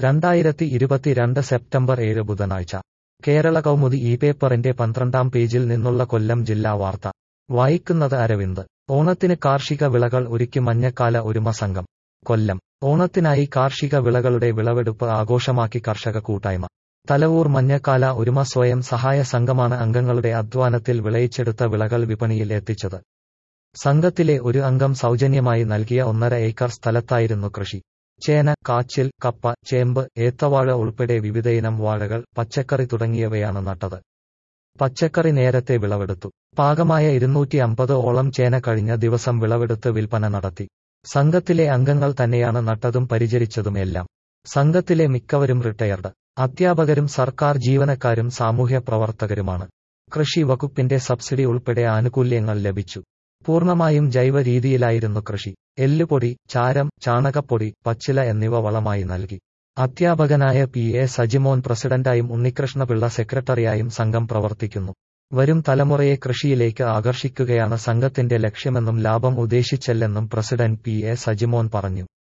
2022 September 7 ബുധനാഴ്ച കേരള കൗമുദി ഈ പേപ്പറിന്റെ 12-ാം പേജിൽ നിന്നുള്ള കൊല്ലം ജില്ലാ വാർത്ത വായിക്കുന്നത് അരവിന്ദ്. ഓണത്തിന് കാർഷിക വിളകൾ ഒരുക്കി മഞ്ഞക്കാല ഒരുമ സംഘം. കൊല്ലം. ഓണത്തിനായി കാർഷിക വിളകളുടെ വിളവെടുപ്പ് ആഘോഷമാക്കി കർഷക കൂട്ടായ്മ. തലവൂർ മഞ്ഞക്കാല ഒരുമ സ്വയം സഹായ സംഘമാണ് അംഗങ്ങളുടെ അധ്വാനത്തിൽ വിളയിച്ചെടുത്ത വിളകൾ വിപണിയിൽ എത്തിച്ചത്. സംഘത്തിലെ ഒരു അംഗം സൗജന്യമായി നൽകിയ 1.5 ഏക്കർ സ്ഥലത്തായിരുന്നു കൃഷി. ചേന, കാച്ചിൽ, കപ്പ, ചേമ്പ്, ഏത്തവാഴ ഉൾപ്പെടെ വിവിധയിനം വാഴകൾ, പച്ചക്കറി തുടങ്ങിയവയാണ് നട്ടത്. പച്ചക്കറി നേരത്തെ വിളവെടുത്തു. പാകമായ 250 ഓളം ചേന കഴിഞ്ഞ ദിവസം വിളവെടുത്ത് വിൽപ്പന നടത്തി. സംഘത്തിലെ അംഗങ്ങൾ തന്നെയാണ് നട്ടതും പരിചരിച്ചതും എല്ലാം. സംഘത്തിലെ മിക്കവരും റിട്ടയർഡ് അധ്യാപകരും സർക്കാർ ജീവനക്കാരും സാമൂഹ്യ പ്രവർത്തകരുമാണ്. കൃഷി വകുപ്പിന്റെ സബ്സിഡി ഉൾപ്പെടെ ആനുകൂല്യങ്ങൾ ലഭിച്ചു. പൂർണ്ണമായും ജൈവ രീതിയിലായിരുന്നു കൃഷി. എല്ലുപൊടി, ചാരം, ചാണകപ്പൊടി, പച്ചില എന്നിവ വളമായി നൽകി. അധ്യാപകനായ PA സജിമോൻ പ്രസിഡന്റായും ഉണ്ണികൃഷ്ണപിള്ള സെക്രട്ടറിയായും സംഘം പ്രവർത്തിക്കുന്നു. വരും തലമുറയെ കൃഷിയിലേക്ക് ആകർഷിക്കുകയാണ് സംഘത്തിന്റെ ലക്ഷ്യമെന്നും ലാഭം ഉദ്ദേശിച്ചല്ലെന്നും പ്രസിഡന്റ് PA സജിമോൻ പറഞ്ഞു.